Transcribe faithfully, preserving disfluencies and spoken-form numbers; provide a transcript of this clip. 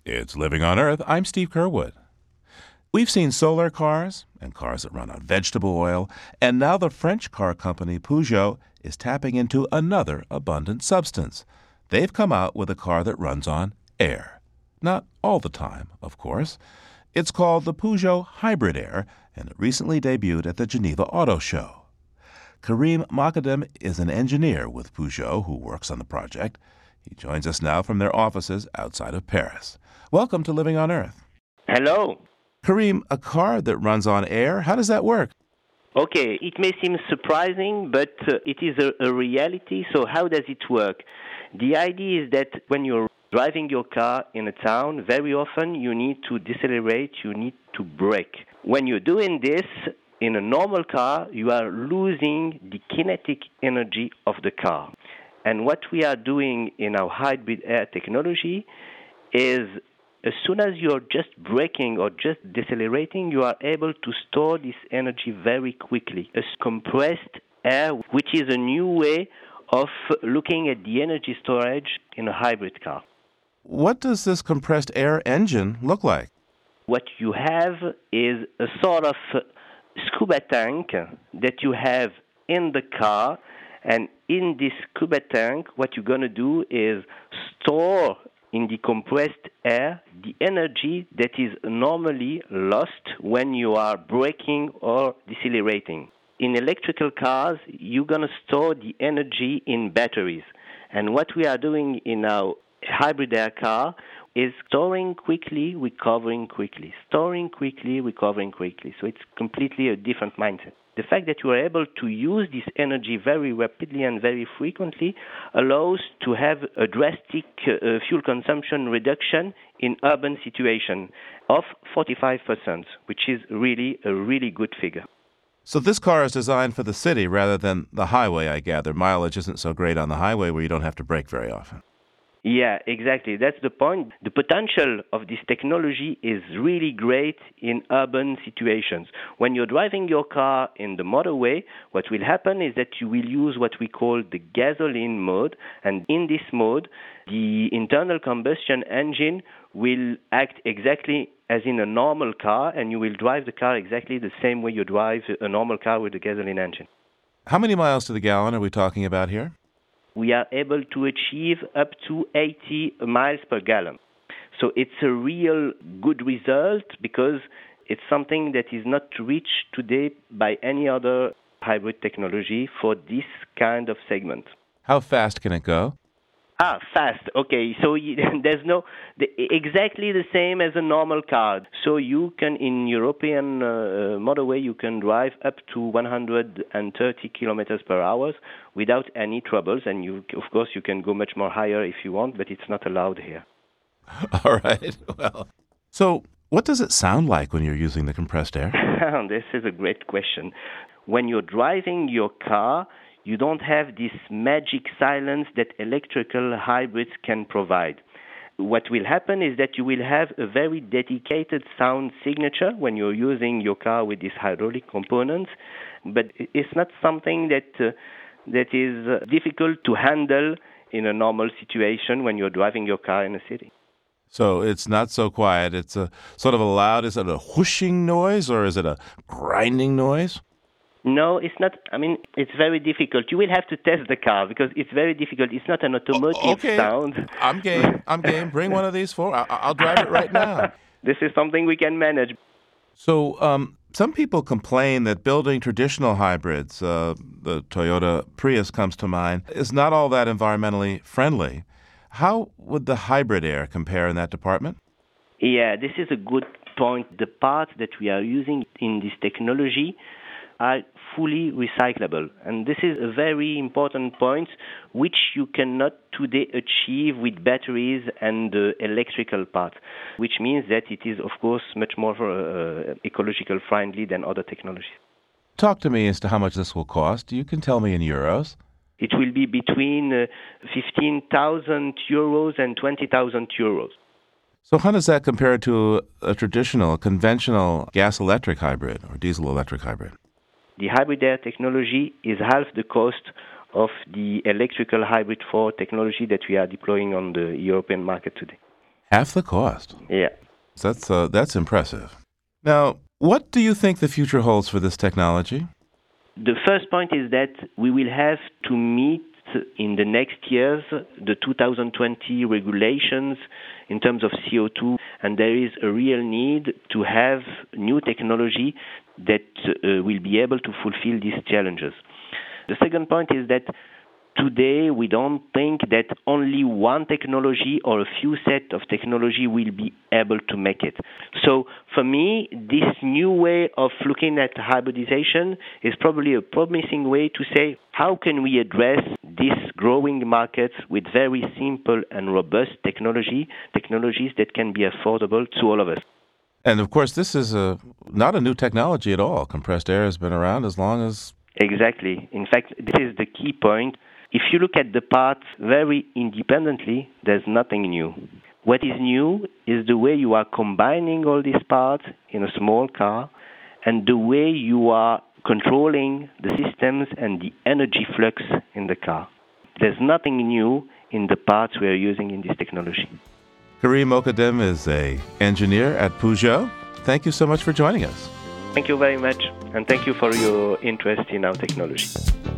It's Living on Earth. I'm Steve Curwood. We've seen solar cars and cars that run on vegetable oil, and now the French car company Peugeot is tapping into another abundant substance. They've come out with a car that runs on air. Not all the time, of course. It's called the Peugeot Hybrid Air, and it recently debuted at the Geneva Auto Show. Karim Makadem is an engineer with Peugeot who works on the project. He joins us now from their offices outside of Paris. Welcome to Living on Earth. Hello. Karim, a car that runs on air, how does that work? Okay, it may seem surprising, but uh, it is a, a reality. So how does it work? The idea is that when you're driving your car in a town, very often you need to decelerate, you need to brake. When you're doing this in a normal car, you are losing the kinetic energy of the car. And what we are doing in our hybrid air technology is as soon as you're just braking or just decelerating, you are able to store this energy very quickly. A compressed air, which is a new way of looking at the energy storage in a hybrid car. What does this compressed air engine look like? What you have is a sort of scuba tank that you have in the car, and in this scuba tank, what you're going to do is store in the compressed air the energy that is normally lost when you are braking or decelerating. In electrical cars, you're going to store the energy in batteries. And what we are doing in our hybrid air car is storing quickly, recovering quickly. Storing quickly, recovering quickly. So it's completely a different mindset. The fact that you are able to use this energy very rapidly and very frequently allows to have a drastic uh, fuel consumption reduction in urban situation of forty-five percent, which is really a really good figure. So this car is designed for the city rather than the highway, I gather. Mileage isn't so great on the highway where you don't have to brake very often. Yeah, exactly. That's the point. The potential of this technology is really great in urban situations. When you're driving your car in the motorway, what will happen is that you will use what we call the gasoline mode. And in this mode, the internal combustion engine will act exactly as in a normal car, and you will drive the car exactly the same way you drive a normal car with a gasoline engine. How many miles to the gallon are we talking about here? We are able to achieve up to eighty miles per gallon. So it's a real good result because it's something that is not reached today by any other hybrid technology for this kind of segment. How fast can it go? Ah, fast. Okay, so you, there's no the, exactly the same as a normal car. So you can, in European uh, motorway, you can drive up to one hundred thirty kilometers per hour without any troubles. And you, of course, you can go much more higher if you want, but it's not allowed here. All right. Well, so what does it sound like when you're using the compressed air? This is a great question. When you're driving your car, you don't have this magic silence that electrical hybrids can provide. What will happen is that you will have a very dedicated sound signature when you're using your car with these hydraulic components, but it's not something that uh, that is uh, difficult to handle in a normal situation when you're driving your car in a city. So it's not so quiet. It's a sort of a loud, is it a whooshing noise or is it a grinding noise? No, it's not. I mean, it's very difficult. You will have to test the car because it's very difficult. It's not an automotive oh, okay. sound. I'm game. I'm game. Bring one of these for. I'll, I'll drive it right now. This is something we can manage. So um, some people complain that building traditional hybrids, uh, the Toyota Prius comes to mind, is not all that environmentally friendly. How would the hybrid air compare in that department? Yeah, this is a good point. The parts that we are using in this technology are fully recyclable. And this is a very important point which you cannot today achieve with batteries and uh, electrical parts, which means that it is, of course, much more uh, ecological friendly than other technologies. Talk to me as to how much this will cost. You can tell me in euros. It will be between uh, fifteen thousand euros and twenty thousand euros. So how does that compare to a traditional, conventional gas-electric hybrid or diesel-electric hybrid? The hybrid air technology is half the cost of the electrical hybrid four technology that we are deploying on the European market today. Half the cost. Yeah. That's uh, that's impressive. Now, what do you think the future holds for this technology? The first point is that we will have to meet in the next years the two thousand twenty regulations in terms of C O two, and there is a real need to have new technology that uh, will be able to fulfill these challenges. The second point is that today we don't think that only one technology or a few set of technology will be able to make it. So for me, this new way of looking at hybridization is probably a promising way to say how can we address these growing markets with very simple and robust technology, technologies that can be affordable to all of us. And of course, this is a not a new technology at all. Compressed air has been around as long as... Exactly. In fact, this is the key point. If you look at the parts very independently, there's nothing new. What is new is the way you are combining all these parts in a small car and the way you are controlling the systems and the energy flux in the car. There's nothing new in the parts we are using in this technology. Karim Mokaddem is an engineer at Peugeot. Thank you so much for joining us. Thank you very much, and thank you for your interest in our technology.